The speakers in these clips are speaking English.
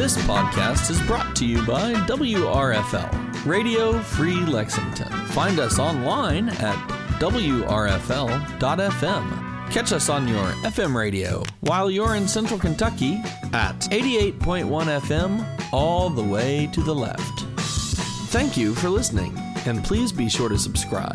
This podcast is brought to you by WRFL, Radio Free Lexington. Find us online at WRFL.FM. Catch us on your FM radio while you're in Central Kentucky at 88.1 FM all the way to the left. Thank you for listening, and please be sure to subscribe.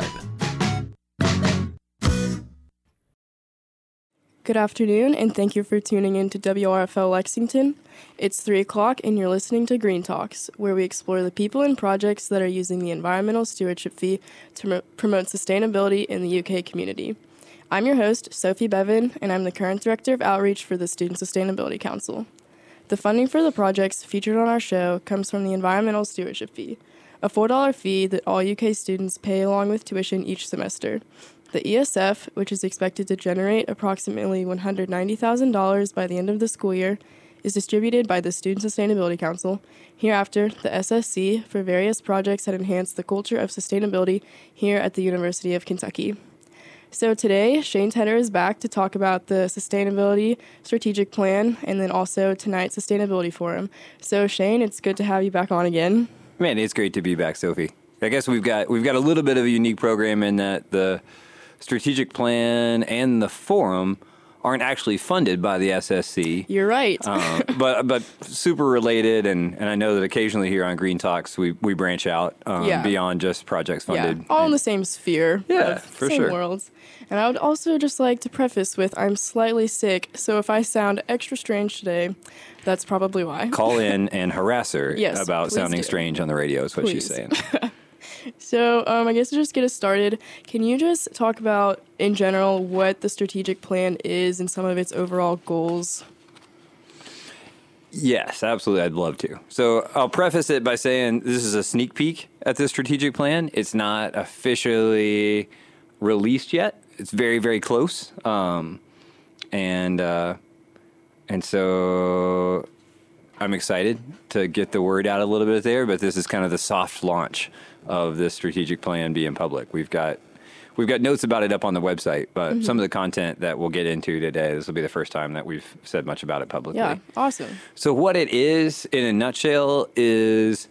Good afternoon, and thank you for tuning in to WRFL Lexington. It's 3 o'clock, and you're listening to Green Talks, where we explore the people and projects that are using the environmental stewardship fee to promote sustainability in the UK community. I'm your host, Sophie Bevan, and I'm the current Director of Outreach for the Student Sustainability Council. The funding for the projects featured on our show comes from the environmental stewardship fee, a $4 fee that all UK students pay along with tuition each semester. The ESF, which is expected to generate approximately $190,000 by the end of the school year, is distributed by the Student Sustainability Council, hereafter the SSC, for various projects that enhance the culture of sustainability here at the University of Kentucky. So today, Shane Tedder is back to talk about the Sustainability Strategic Plan and then also tonight's Sustainability Forum. So Shane, it's good to have you back on again. Man, it's great to be back, Sophie. I guess we've got a little bit of a unique program in that the strategic plan and the forum aren't actually funded by the SSC. You're right. but super related, and I know that occasionally here on Green Talks we branch out beyond just projects funded. Yeah, all in the same sphere. Yeah, for same sure. Worlds. And I would also just like to preface with I'm slightly sick, so if I sound extra strange today, that's probably why. Call in and harass her Yes, about please sounding do. strange on the radio is what she's saying. So I guess to just get us started, can you just talk about, in general, what the strategic plan is and some of its overall goals? Yes, absolutely. I'd love to. So I'll preface it by saying this is a sneak peek at the strategic plan. It's not officially released yet. It's very, very close. And so I'm excited to get the word out a little bit there, but this is kind of the soft launch of this strategic plan being public. We've got notes about it up on the website, but some of the content that we'll get into today, this will be the first time that we've said much about it publicly. Yeah, awesome. So what it is, in a nutshell, is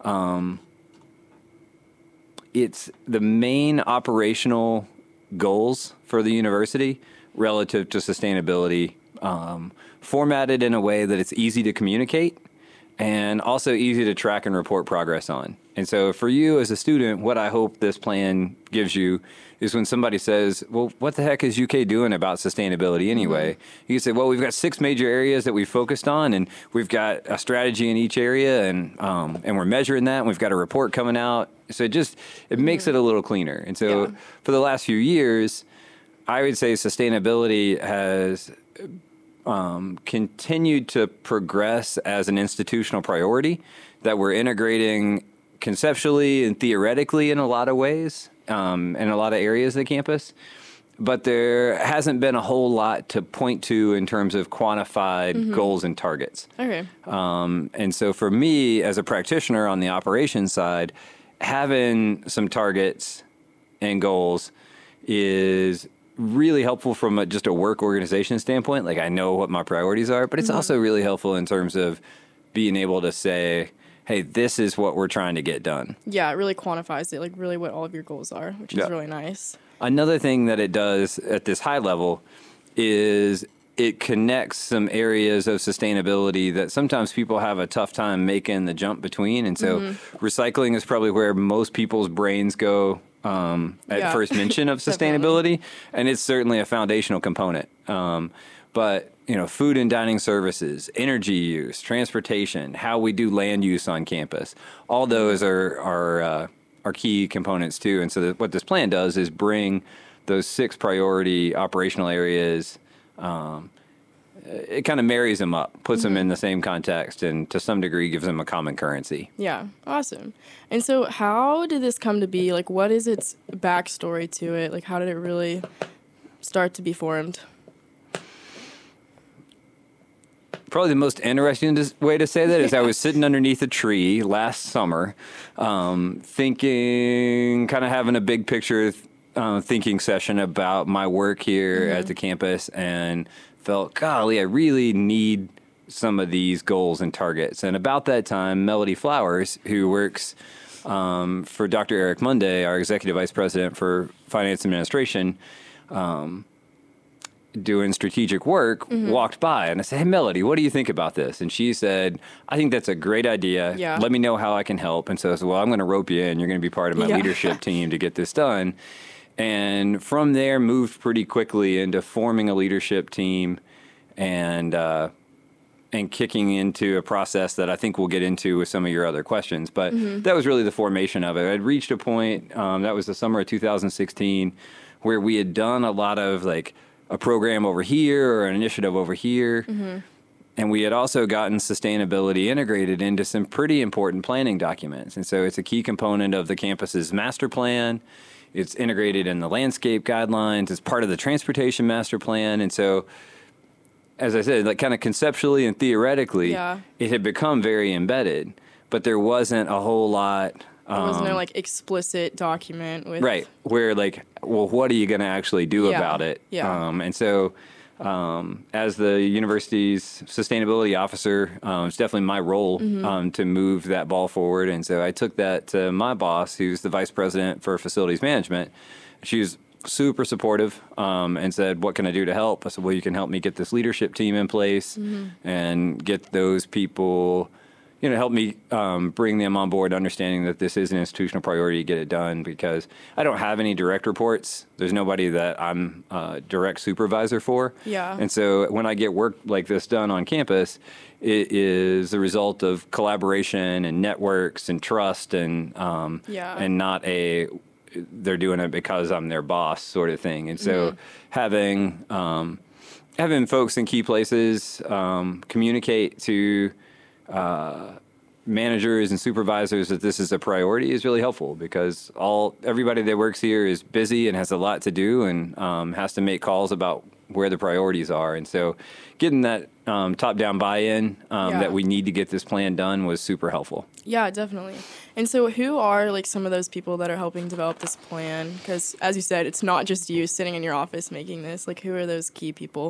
it's the main operational goals for the university relative to sustainability, formatted in a way that it's easy to communicate and also easy to track and report progress on. And so for you as a student, what I hope this plan gives you is when somebody says, well, what the heck is UK doing about sustainability anyway? You can say, well, we've got 6 major areas that we've focused on, and we've got a strategy in each area, and we're measuring that, and we've got a report coming out. So it makes it a little cleaner. And so for the last few years, I would say sustainability has continued to progress as an institutional priority that we're integrating conceptually and theoretically in a lot of ways, in a lot of areas of the campus. But there hasn't been a whole lot to point to in terms of quantified goals and targets. Okay. And so for me, as a practitioner on the operations side, having some targets and goals is really helpful from just a work organization standpoint. Like, I know what my priorities are, but it's also really helpful in terms of being able to say, hey, this is what we're trying to get done. Yeah, it really quantifies it, like really what all of your goals are, which is really nice. Another thing that it does at this high level is it connects some areas of sustainability that sometimes people have a tough time making the jump between. And so recycling is probably where most people's brains go at first mention of sustainability. And it's certainly a foundational component. But food and dining services, energy use, transportation, how we do land use on campus, all those are key components too. And so what this plan does is bring those 6 priority operational areas. It kind of marries them up, puts them in the same context, and to some degree gives them a common currency. Yeah, awesome. And so how did this come to be? Like, what is its backstory to it? Like, how did it really start to be formed? Probably the most interesting way to say that is I was sitting underneath a tree last summer, thinking, kind of having a big picture thinking session about my work here at the campus, and felt, golly, I really need some of these goals and targets. And about that time, Melody Flowers, who works for Dr. Eric Monday, our Executive Vice President for Finance Administration, doing strategic work, walked by, and I said, "Hey, Melody, what do you think about this?" And she said, "I think that's a great idea. Yeah. Let me know how I can help." And so I said, "Well, I'm going to rope you in. You're going to be part of my leadership team to get this done." And from there, moved pretty quickly into forming a leadership team and kicking into a process that I think we'll get into with some of your other questions. But that was really the formation of it. I'd reached a point, that was the summer of 2016, where we had done a lot of like a program over here or an initiative over here. And we had also gotten sustainability integrated into some pretty important planning documents. And so it's a key component of the campus's master plan. It's integrated in the landscape guidelines. It's part of the transportation master plan. And so, as I said, like kind of conceptually and theoretically, it had become very embedded, but there wasn't a whole lot. There wasn't no like explicit document with where like, well, what are you going to actually do about it? And so, as the university's sustainability officer, it's definitely my role to move that ball forward. And so I took that to my boss, who's the vice president for facilities management. She was super supportive and said, "What can I do to help?" I said, "Well, you can help me get this leadership team in place and get those people, help me bring them on board, understanding that this is an institutional priority to get it done, because I don't have any direct reports. There's nobody that I'm a direct supervisor for. And so when I get work like this done on campus, it is the result of collaboration and networks and trust and not they're doing it because I'm their boss sort of thing. And so having folks in key places communicate to managers and supervisors that this is a priority is really helpful, because everybody that works here is busy and has a lot to do and has to make calls about where the priorities are. And so getting that top-down buy-in that we need to get this plan done was super helpful. Yeah, definitely. And so who are like some of those people that are helping develop this plan? Because as you said, it's not just you sitting in your office making this. Like, who are those key people?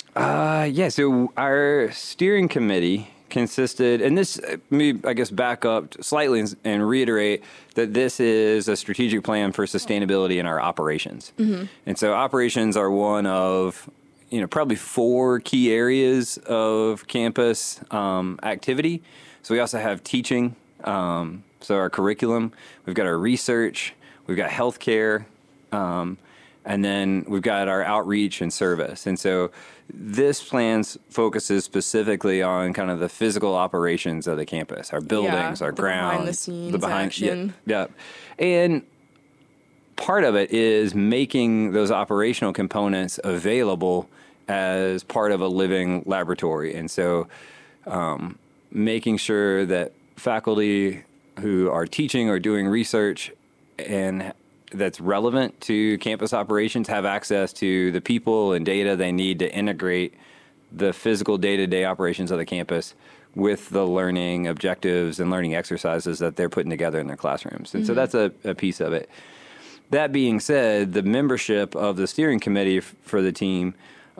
So our steering committee consisted, and this, let me, I guess, back up slightly and reiterate that this is a strategic plan for sustainability in our operations. And so operations are one of, probably 4 key areas of campus activity. So we also have teaching, so our curriculum, we've got our research, we've got healthcare, and then we've got our outreach and service. And so this plan focuses specifically on kind of the physical operations of the campus, our buildings, our grounds, behind the scenes action. And part of it is making those operational components available as part of a living laboratory. And so making sure that faculty who are teaching or doing research and that's relevant to campus operations have access to the people and data they need to integrate the physical day-to-day operations of the campus with the learning objectives and learning exercises that they're putting together in their classrooms. And so that's a piece of it. That being said, the membership of the steering committee for the team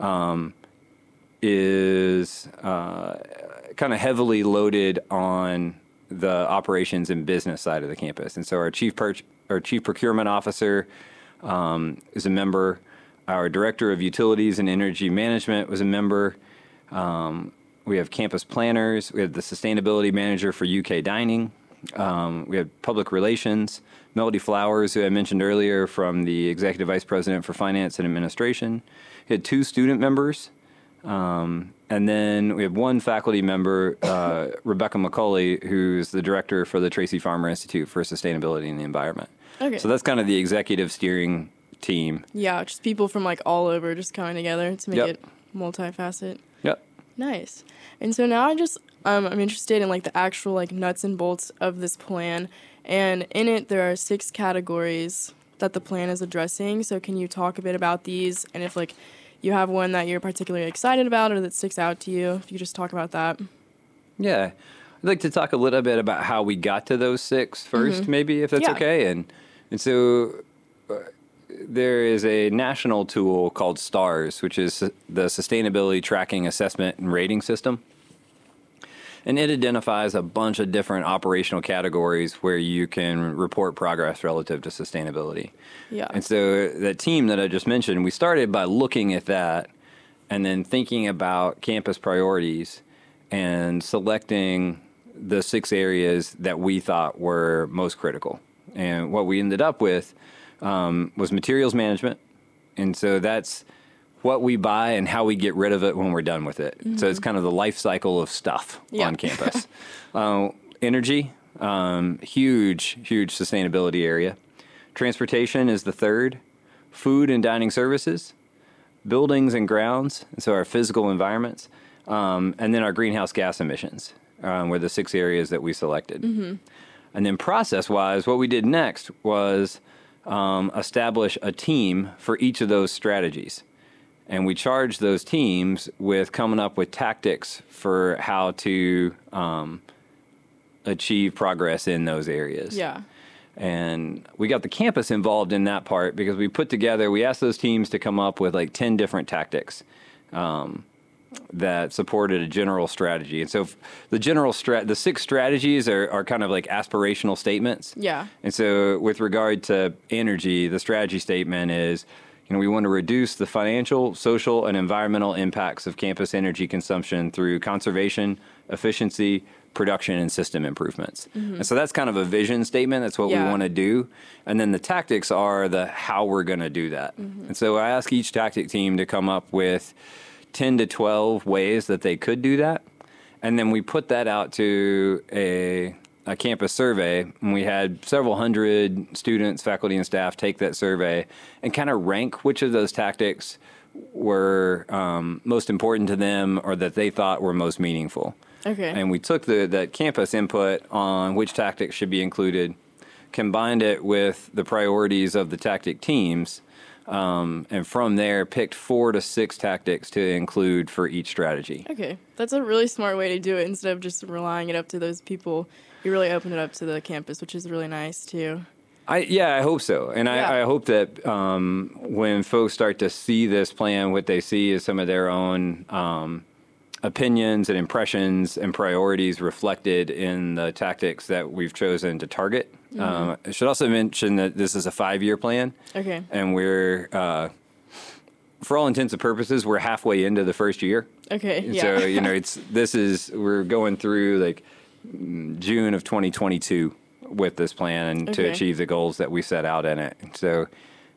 is kind of heavily loaded on the operations and business side of the campus. And so our chief procurement officer is a member. Our director of utilities and energy management was a member. We have campus planners. We have the sustainability manager for UK dining. We have public relations. Melody Flowers, who I mentioned earlier, from the executive vice president for finance and administration. We had 2 student members. And then we have 1 faculty member, Rebecca McCauley, who's the director for the Tracy Farmer Institute for Sustainability and the Environment. Okay. So that's kind of the executive steering team. Yeah, just people from like all over just coming together to make it multifaceted. Yep. Nice. And so now I'm interested in like the actual like nuts and bolts of this plan. And in it, there are 6 categories that the plan is addressing. So can you talk a bit about these? And if like you have one that you're particularly excited about or that sticks out to you, if you could just talk about that. Yeah. I'd like to talk a little bit about how we got to those 6 first, maybe, if that's okay. And so there is a national tool called STARS, which is the Sustainability Tracking Assessment and Rating System. And it identifies a bunch of different operational categories where you can report progress relative to sustainability. Yeah. And so that team that I just mentioned, we started by looking at that and then thinking about campus priorities and selecting the 6 areas that we thought were most critical. And what we ended up with was materials management. And so that's what we buy and how we get rid of it when we're done with it. So it's kind of the life cycle of stuff on campus. Energy, huge sustainability area. Transportation is the 3rd. Food and dining services, buildings and grounds, so our physical environments, and then our greenhouse gas emissions were the 6 areas that we selected. And then process-wise, what we did next was establish a team for each of those strategies. And we charged those teams with coming up with tactics for how to achieve progress in those areas. Yeah. And we got the campus involved in that part because we asked those teams to come up with like 10 different tactics that supported a general strategy. And so the 6 strategies are kind of like aspirational statements. Yeah. And so with regard to energy, the strategy statement is, we want to reduce the financial, social, and environmental impacts of campus energy consumption through conservation, efficiency, production, and system improvements. And so that's kind of a vision statement. That's what we want to do. And then the tactics are the how we're going to do that. And so I ask each tactic team to come up with 10 to 12 ways that they could do that. And then we put that out to a campus survey, and we had several hundred students, faculty, and staff take that survey and kind of rank which of those tactics were most important to them or that they thought were most meaningful. Okay. And we took that campus input on which tactics should be included, combined it with the priorities of the tactic teams, and from there picked 4 to 6 tactics to include for each strategy. Okay. That's a really smart way to do it. Instead of just relying it up to those people, you really open it up to the campus, which is really nice too. I hope so. And I hope that when folks start to see this plan, what they see is some of their own opinions and impressions and priorities reflected in the tactics that we've chosen to target. I should also mention that this is a 5-year plan. Okay. And we're, for all intents and purposes, we're halfway into the first year. Okay. And Yeah. so, we're going through like June of 2022 with this plan and to achieve the goals that we set out in it. So,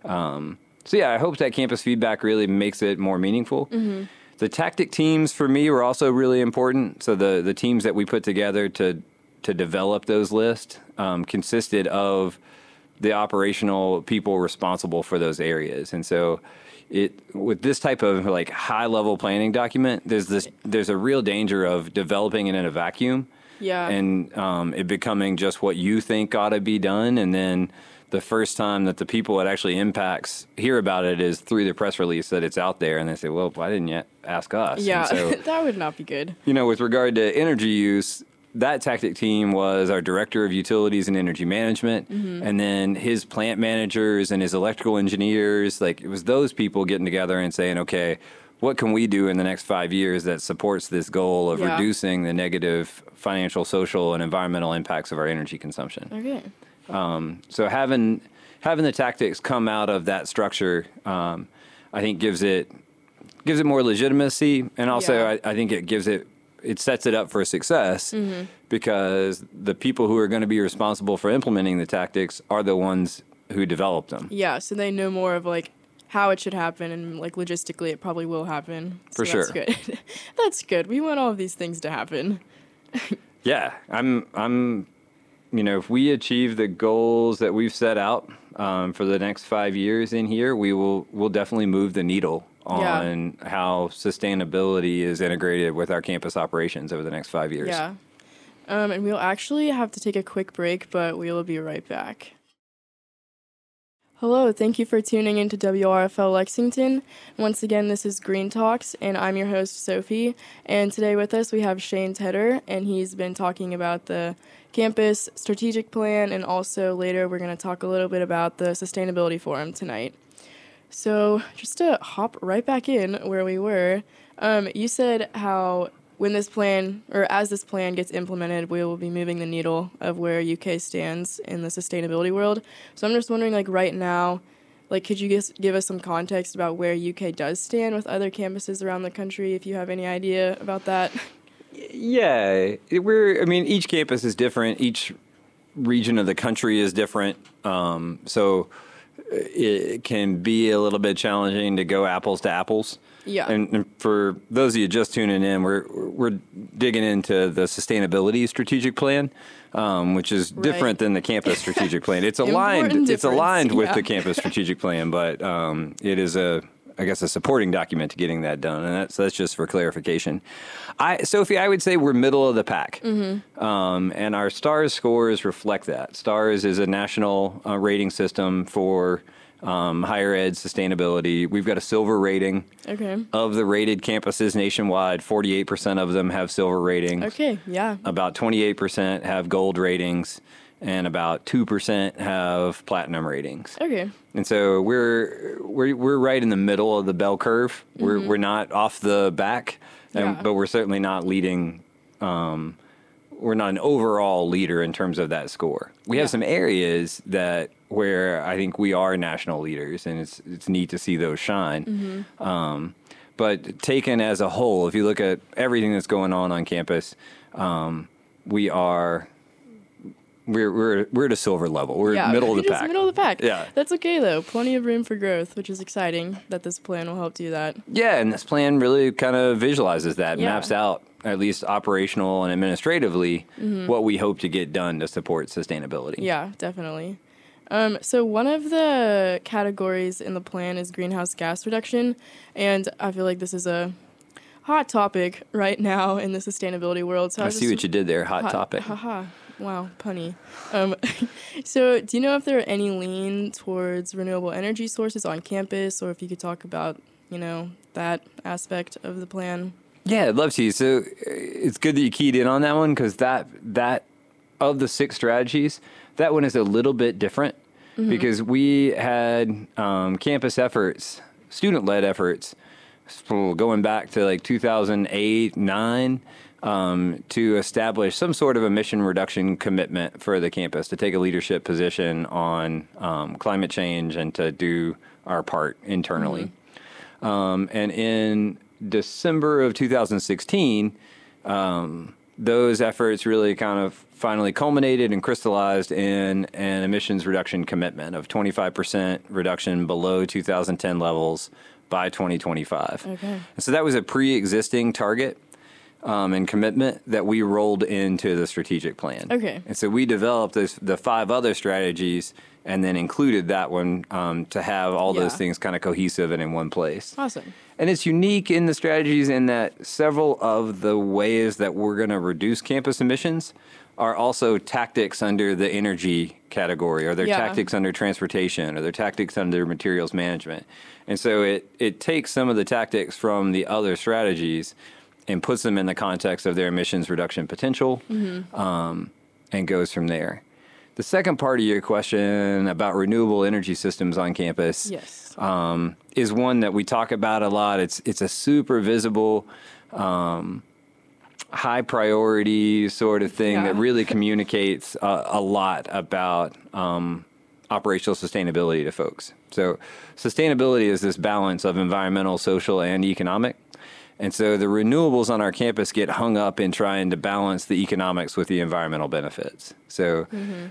I hope that campus feedback really makes it more meaningful. The tactic teams for me were also really important. So the teams that we put together to develop those lists consisted of the operational people responsible for those areas. And so with this type of like high level planning document, there's a real danger of developing it in a vacuum. Yeah. And it becoming just what you think ought to be done. And then the first time that the people it actually impacts hear about it is through the press release that it's out there. And they say, well, why didn't you ask us? Yeah, so, that would not be good. with regard to energy use, that tactic team was our director of utilities and energy management. And then his plant managers and his electrical engineers, like it was those people getting together and saying, okay, what can we do in the next 5 years that supports this goal of reducing the negative financial, social, and environmental impacts of our energy consumption? Okay. So having the tactics come out of that structure, I think gives it more legitimacy, and also I think it sets it up for success because the people who are going to be responsible for implementing the tactics are the ones who developed them. Yeah, so they know more of like how it should happen, and like logistically it probably will happen. So For sure. That's good. That's good. We want all of these things to happen. Yeah, I'm if we achieve the goals that we've set out for the next 5 years in here, we'll definitely move the needle on how sustainability is integrated with our campus operations over the next 5 years. Yeah. And we'll actually have to take a quick break, but we will be right back. Hello, thank you for tuning into WRFL Lexington. Once again, this is Green Talks, and I'm your host, Sophie. And today with us, we have Shane Tedder, and he's been talking about the campus strategic plan, and also later we're going to talk a little bit about the Sustainability Forum tonight. So just to hop right back in where we were, you said how when this plan, or as this plan gets implemented, we will be moving the needle of where UK stands in the sustainability world. So I'm just wondering, like, right now, like, could you give us some context about where UK does stand with other campuses around the country, if you have any idea about that? Yeah, each campus is different. Each region of the country is different. So it can be a little bit challenging to go apples to apples. Yeah. And for those of you just tuning in, we're digging into the sustainability strategic plan, which is different than the campus strategic plan. It's aligned. It's aligned with the campus strategic plan, but it is a supporting document to getting that done, and that's just for clarification. Sophie, I would say we're middle of the pack, and our STARS scores reflect that. STARS is a national rating system for higher ed sustainability. We've got a silver rating. Okay. Of the rated campuses nationwide, 48% of them have silver ratings. Okay, yeah. About 28% have gold ratings, and about 2% have platinum ratings. Okay. And so we're right in the middle of the bell curve. We're not off the back, but we're certainly not leading. We're not an overall leader in terms of that score. We have some areas where I think we are national leaders, and it's neat to see those shine. But taken as a whole, if you look at everything that's going on campus, we're at a silver level. We're middle of the pack. Middle of the pack. Yeah. That's okay, though. Plenty of room for growth, which is exciting that this plan will help do that. Yeah, and this plan really kind of visualizes that, maps out, at least operational and administratively, what we hope to get done to support sustainability. Yeah, definitely. So one of the categories in the plan is greenhouse gas reduction, and I feel like this is a hot topic right now in the sustainability world. So I see what you did there, hot topic. Haha. Wow, punny. So do you know if there are any lean towards renewable energy sources on campus, or if you could talk about, that aspect of the plan? Yeah, I'd love to. So it's good that you keyed in on that one, because that of the 6 strategies, that one is a little bit different because we had campus efforts, student-led efforts, going back to like 2008, 2009, to establish some sort of emission reduction commitment for the campus, to take a leadership position on climate change and to do our part internally. And in December of 2016, those efforts really kind of finally culminated and crystallized in an emissions reduction commitment of 25% reduction below 2010 levels by 2025. Okay. And so that was a pre-existing target and commitment that we rolled into the strategic plan. Okay. And so we developed the 5 other strategies and then included that one to have all those things kind of cohesive and in one place. Awesome. And it's unique in the strategies in that several of the ways that we're going to reduce campus emissions are also tactics under the energy category, or they're tactics under transportation, or they're tactics under materials management. And so it takes some of the tactics from the other strategies and puts them in the context of their emissions reduction potential, and goes from there. The second part of your question about renewable energy systems on campus is one that we talk about a lot. It's a super visible, high priority sort of thing that really communicates a lot about operational sustainability to folks. So sustainability is this balance of environmental, social, and economic. And so the renewables on our campus get hung up in trying to balance the economics with the environmental benefits. So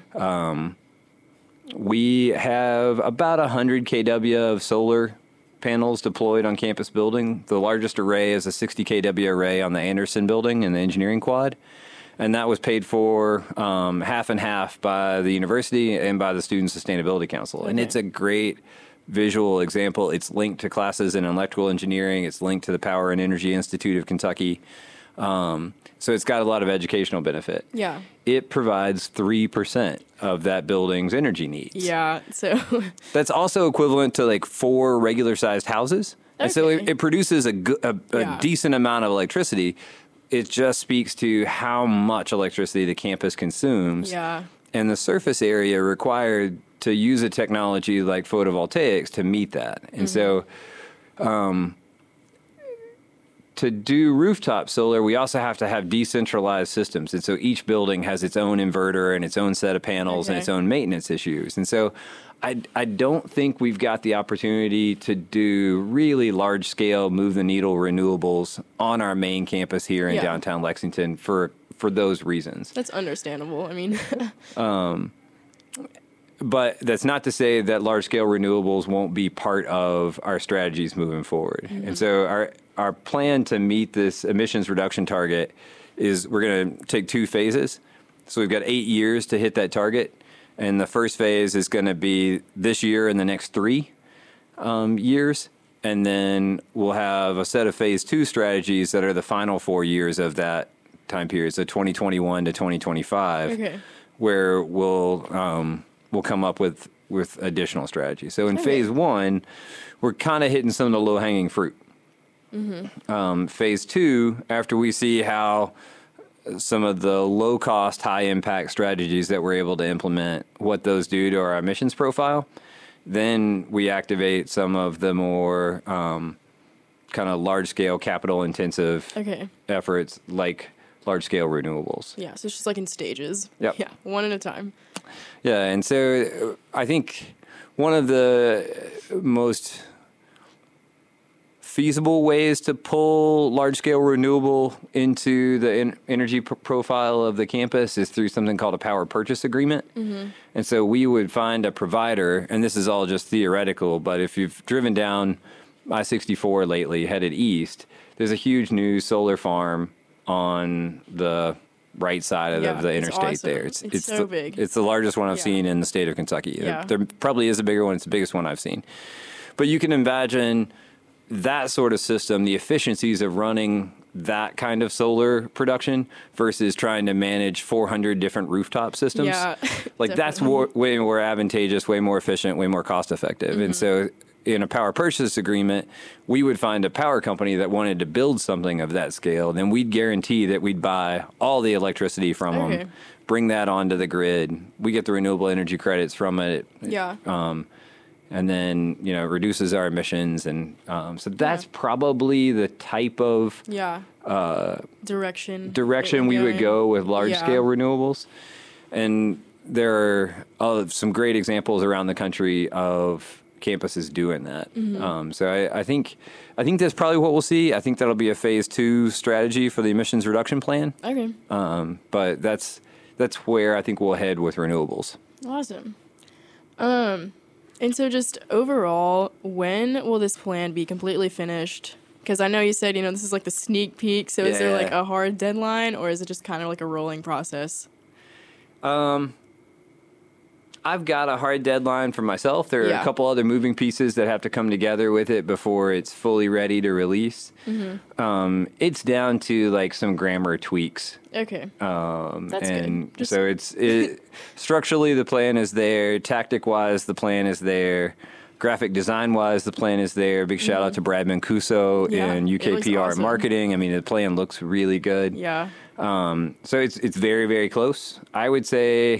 we have about 100 kW of solar panels deployed on campus building. The largest array is a 60 kW array on the Anderson building in the engineering quad. And that was paid for half and half by the university and by the Student Sustainability Council. Okay. And it's a great visual example. It's linked to classes in electrical engineering. It's linked to the Power and Energy Institute of Kentucky. So it's got a lot of educational benefit. Yeah. It provides 3% of that building's energy needs. Yeah. So that's also equivalent to like 4 regular-sized houses. Okay. And so it produces a decent amount of electricity. It just speaks to how much electricity the campus consumes. Yeah. And the surface area required to use a technology like photovoltaics to meet that. And so to do rooftop solar, we also have to have decentralized systems. And so each building has its own inverter and its own set of panels and its own maintenance issues. And so I don't think we've got the opportunity to do really large scale move the needle renewables on our main campus here in downtown Lexington for those reasons. That's understandable. I mean, but that's not to say that large scale renewables won't be part of our strategies moving forward. Mm-hmm. And so our plan to meet this emissions reduction target is we're going to take 2 phases. So we've got 8 years to hit that target. And the first phase is going to be this year and the next 3 years. And then we'll have a set of phase 2 strategies that are the final 4 years of that time period. So 2021 to 2025, where we'll come up with additional strategies. So in phase 1, we're kind of hitting some of the low hanging fruit. Mm-hmm. Phase 2, after we see how some of the low cost, high impact strategies that we're able to implement, what those do to our emissions profile, then we activate some of the more kind of large scale capital intensive efforts like large scale renewables. Yeah, so it's just like in stages. Yep. Yeah, one at a time. Yeah, and so I think one of the most feasible ways to pull large-scale renewable into the energy profile of the campus is through something called a power purchase agreement. Mm-hmm. And so we would find a provider, and this is all just theoretical, but if you've driven down I-64 lately, headed east, there's a huge new solar farm on the right side of the interstate there. It's so big. It's the largest one I've seen in the state of Kentucky. Yeah. There probably is a bigger one. It's the biggest one I've seen. But you can imagine that sort of system, the efficiencies of running that kind of solar production versus trying to manage 400 different rooftop systems. Yeah, like that's way more advantageous, way more efficient, way more cost effective. Mm-hmm. And so in a power purchase agreement, we would find a power company that wanted to build something of that scale. Then we'd guarantee that we'd buy all the electricity from them, bring that onto the grid. We get the renewable energy credits from it. Yeah. And then, it reduces our emissions. And so that's probably the type of direction we would go with large-scale renewables. And there are some great examples around the country of campuses doing that. Mm-hmm. So I think that's probably what we'll see. I think that'll be a phase 2 strategy for the emissions reduction plan. Okay. But that's where I think we'll head with renewables. Awesome. And so just overall, when will this plan be completely finished? Because I know you said, this is like the sneak peek. So is there like a hard deadline, or is it just kind of like a rolling process? I've got a hard deadline for myself. There are a couple other moving pieces that have to come together with it before it's fully ready to release. Mm-hmm. It's down to like some grammar tweaks. Okay. That's and good. So it's structurally the plan is there. Tactic wise, the plan is there. Graphic design wise, the plan is there. Big shout out to Brad Mancuso in UKPR awesome. Marketing. I mean, the plan looks really good. Yeah. So it's very, very close. I would say.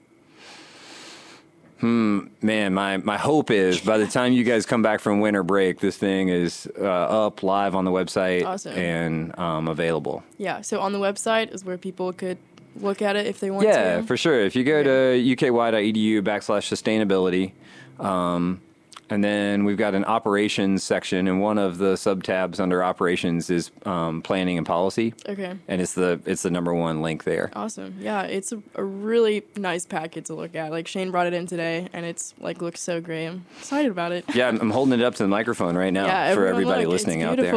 Man, my hope is by the time you guys come back from winter break, this thing is up live on the website and available. Yeah, so on the website is where people could look at it if they want to. Yeah, for sure. If you go to uky.edu/sustainability, and then we've got an operations section, and one of the sub-tabs under operations is planning and policy. Okay. And it's the number 1 link there. Awesome. Yeah, it's a really nice packet to look at. Like Shane brought it in today, and it's like looks so great. I'm excited about it. Yeah, I'm holding it up to the microphone right now for everybody listening out there.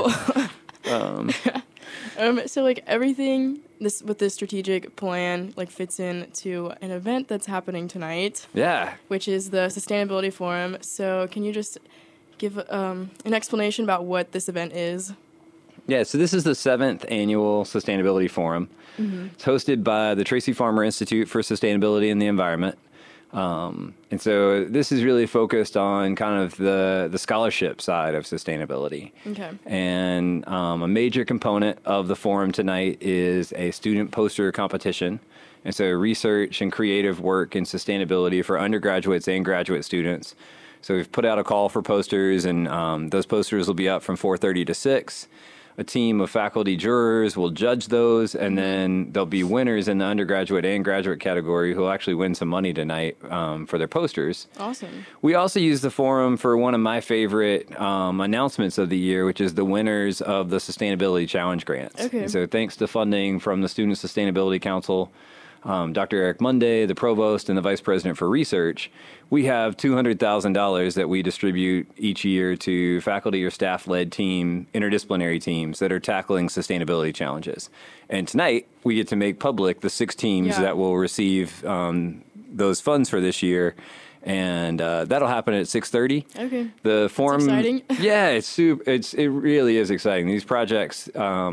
So like everything with this strategic plan like fits into an event that's happening tonight. Yeah. Which is the Sustainability Forum. So can you just give an explanation about what this event is? Yeah, so this is the 7th annual Sustainability Forum. Mm-hmm. It's hosted by the Tracy Farmer Institute for Sustainability and the Environment. And so this is really focused on kind of the scholarship side of sustainability. Okay. And a major component of the forum tonight is a student poster competition. And so research and creative work in sustainability for undergraduates and graduate students. So we've put out a call for posters, and those posters will be up from 4:30 to 6. a team of faculty jurors will judge those, and then there'll be winners in the undergraduate and graduate category who will actually win some money tonight for their posters. Awesome. We also use the forum for one of my favorite announcements of the year, which is the winners of the Sustainability Challenge grants. Okay. And so thanks to funding from the Student Sustainability Council, Dr. Eric Monday, the provost, and the vice president for research, we have $200,000 that we distribute each year to faculty or staff-led interdisciplinary teams that are tackling sustainability challenges. And tonight, we get to make public the 6 teams that will receive those funds for this year. And that'll happen at 6:30. Okay. The forum, it's exciting. Yeah, it really is exciting. These projects,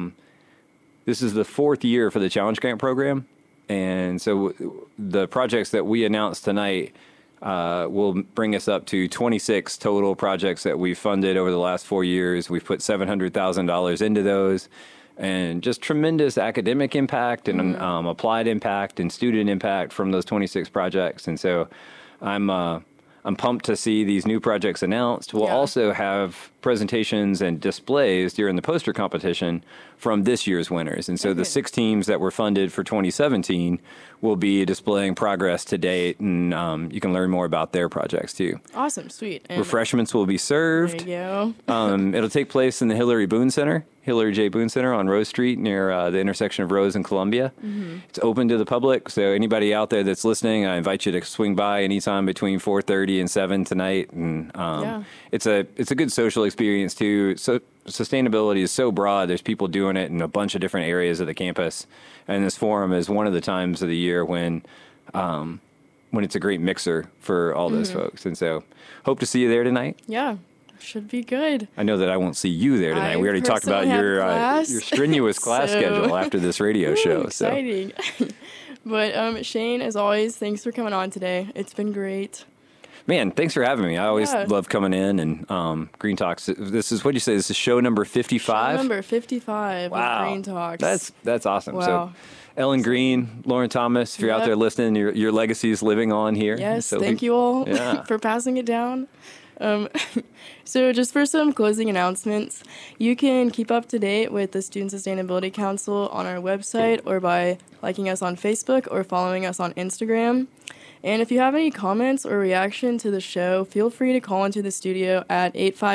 this is the 4th year for the Challenge Grant program. And so the projects that we announced tonight will bring us up to 26 total projects that we've funded over the last 4 years. We've put $700,000 into those, and just tremendous academic impact and applied impact and student impact from those 26 projects. And so I'm pumped to see these new projects announced. We'll also have presentations and displays during the poster competition from this year's winners. And so the 6 teams that were funded for 2017 will be displaying progress to date, and you can learn more about their projects too. Awesome, sweet. And refreshments will be served. There you go. It'll take place in the Hillary J. Boone Center on Rose Street near the intersection of Rose and Columbia. Mm-hmm. It's open to the public, so anybody out there that's listening, I invite you to swing by anytime between 4:30 and 7 tonight. And it's a good social experience too. So sustainability is so broad. There's people doing it in a bunch of different areas of the campus, and this forum is one of the times of the year when it's a great mixer for all those folks. And so hope to see you there tonight. Yeah. Should be good. I know that I won't see you there tonight. We already talked about your strenuous class schedule after this radio show. Exciting. So. But Shane, as always, thanks for coming on today. It's been great. Man, thanks for having me. I always love coming in, and Green Talks. This is, what'd you say? This is show number 55? Show number 55 of Green Talks. That's awesome. Wow. So Ellen Green, Lauren Thomas, if you're out there listening, your legacy is living on here. Yes, so thank you all for passing it down. So just for some closing announcements, you can keep up to date with the Student Sustainability Council on our website or by liking us on Facebook or following us on Instagram. And if you have any comments or reaction to the show, feel free to call into the studio at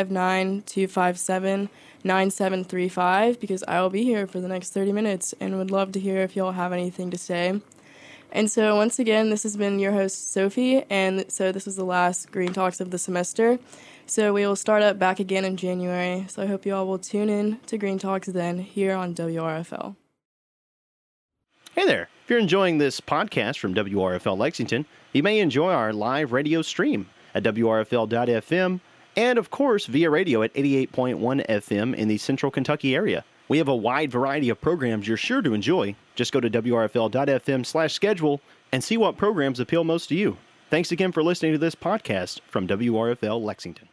859-257-9735 because I will be here for the next 30 minutes and would love to hear if y'all have anything to say. And so once again, this has been your host, Sophie, and so this is the last Green Talks of the semester. So we will start up back again in January. So I hope you all will tune in to Green Talks then here on WRFL. Hey there. If you're enjoying this podcast from WRFL Lexington, you may enjoy our live radio stream at WRFL.FM and, of course, via radio at 88.1 FM in the Central Kentucky area. We have a wide variety of programs you're sure to enjoy. Just go to WRFL.FM/schedule and see what programs appeal most to you. Thanks again for listening to this podcast from WRFL Lexington.